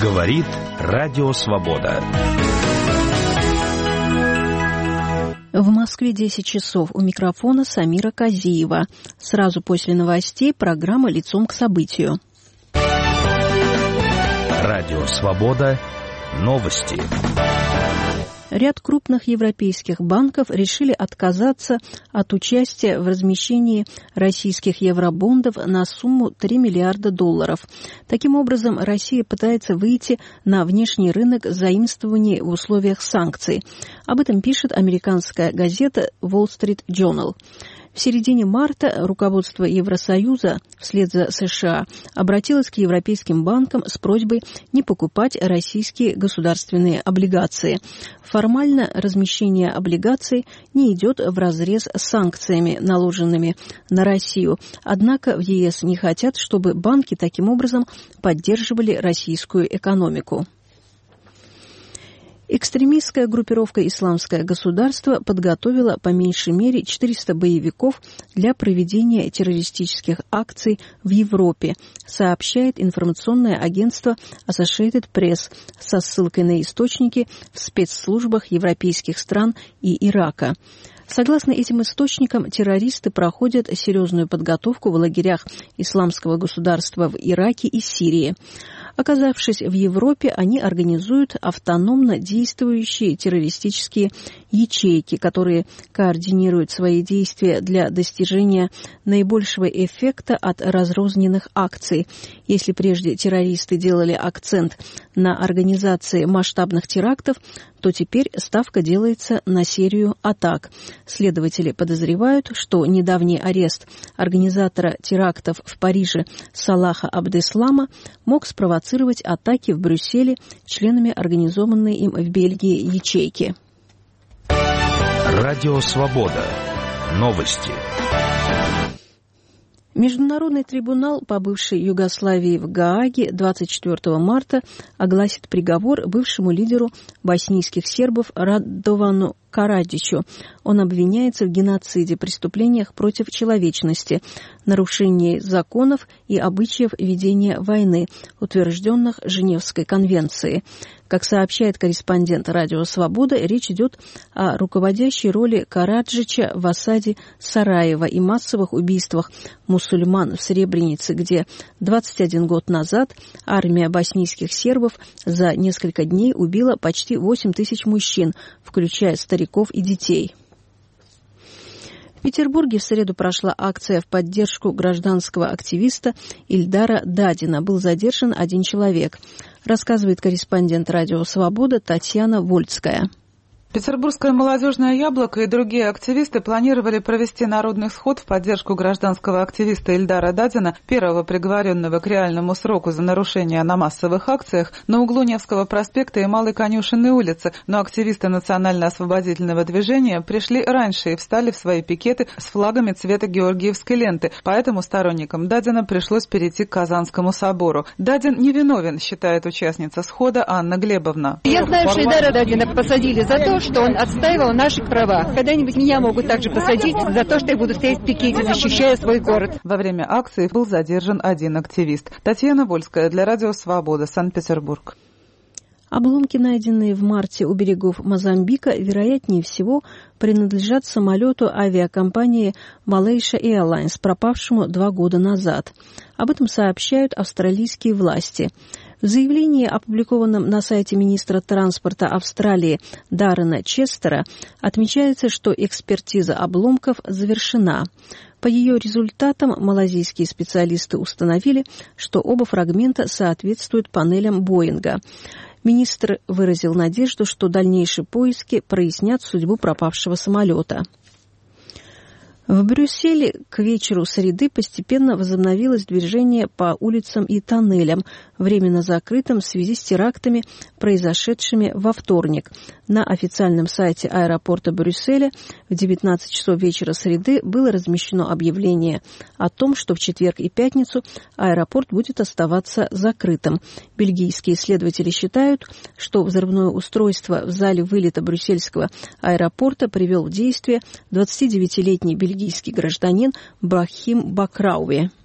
Говорит Радио Свобода. В Москве 10 часов. У микрофона Самира Казиева. Сразу после новостей программа «Лицом к событию». Радио Свобода. Новости. Ряд крупных европейских банков решили отказаться от участия в размещении российских евробондов на сумму $3 миллиарда. Таким образом, Россия пытается выйти на внешний рынок заимствований в условиях санкций. Об этом пишет американская газета Wall Street Journal. В середине марта руководство Евросоюза вслед за США обратилось к европейским банкам с просьбой не покупать российские государственные облигации. Формально размещение облигаций не идет вразрез с санкциями, наложенными на Россию. Однако в ЕС не хотят, чтобы банки таким образом поддерживали российскую экономику. Экстремистская группировка «Исламское государство» подготовила по меньшей мере 400 боевиков для проведения террористических акций в Европе, сообщает информационное агентство Associated Press со ссылкой на источники в спецслужбах европейских стран и Ирака. Согласно этим источникам, террористы проходят серьезную подготовку в лагерях Исламского государства в Ираке и Сирии. Оказавшись в Европе, они организуют автономно действующие террористические ячейки, которые координируют свои действия для достижения наибольшего эффекта от разрозненных акций. Если прежде террористы делали акцент на организации масштабных терактов, то теперь ставка делается на серию атак. Следователи подозревают, что недавний арест организатора терактов в Париже Салаха Абдеслама мог спровоцировать атаки в Брюсселе членами организованной им в Бельгии ячейки. Радио Свобода. Новости. Международный трибунал по бывшей Югославии в Гааге 24 марта огласит приговор бывшему лидеру боснийских сербов Радовану Карадичу. Он обвиняется в геноциде, преступлениях против человечности, нарушении законов и обычаев ведения войны, утвержденных Женевской конвенцией. Как сообщает корреспондент Радио Свобода, речь идет о руководящей роли Караджича в осаде Сараева и массовых убийствах мусульман в Сребренице, где 21 год назад армия боснийских сербов за несколько дней убила почти 8 тысяч мужчин, включая стариков и детей. В Петербурге в среду прошла акция в поддержку гражданского активиста Ильдара Дадина. Был задержан один человек, рассказывает корреспондент Радио Свобода Татьяна Вольцкая. Петербургское молодежное яблоко и другие активисты планировали провести народный сход в поддержку гражданского активиста Ильдара Дадина, первого приговоренного к реальному сроку за нарушения на массовых акциях, на углу Невского проспекта и Малой Конюшенной улицы, но активисты национально-освободительного движения пришли раньше и встали в свои пикеты с флагами цвета георгиевской ленты, поэтому сторонникам Дадина пришлось перейти к Казанскому собору. Дадин невиновен, считает участница схода Анна Глебовна. Я знаю, что Ильдара Дадина посадили за то, что он отстаивал наши права. Когда-нибудь меня могут также посадить за то, что я буду стоять в пикете, защищая свой город. Во время акции был задержан один активист. Татьяна Вольская для Радио Свобода, Санкт-Петербург. Обломки, найденные в марте у берегов Мозамбика, вероятнее всего принадлежат самолету авиакомпании Malaysia Airlines, пропавшему 2 года назад. Об этом сообщают австралийские власти. В заявлении, опубликованном на сайте министра транспорта Австралии Даррена Честера, отмечается, что экспертиза обломков завершена. По ее результатам малазийские специалисты установили, что оба фрагмента соответствуют панелям Боинга. Министр выразил надежду, что дальнейшие поиски прояснят судьбу пропавшего самолета. В Брюсселе к вечеру среды постепенно возобновилось движение по улицам и тоннелям, временно закрытым в связи с терактами, произошедшими во вторник. На официальном сайте аэропорта Брюсселя в 19 часов вечера среды было размещено объявление о том, что в четверг и пятницу аэропорт будет оставаться закрытым. Бельгийские исследователи считают, что взрывное устройство в зале вылета брюссельского аэропорта привел в действие 29-летний бельгийский гражданин Брахим Бакрауи.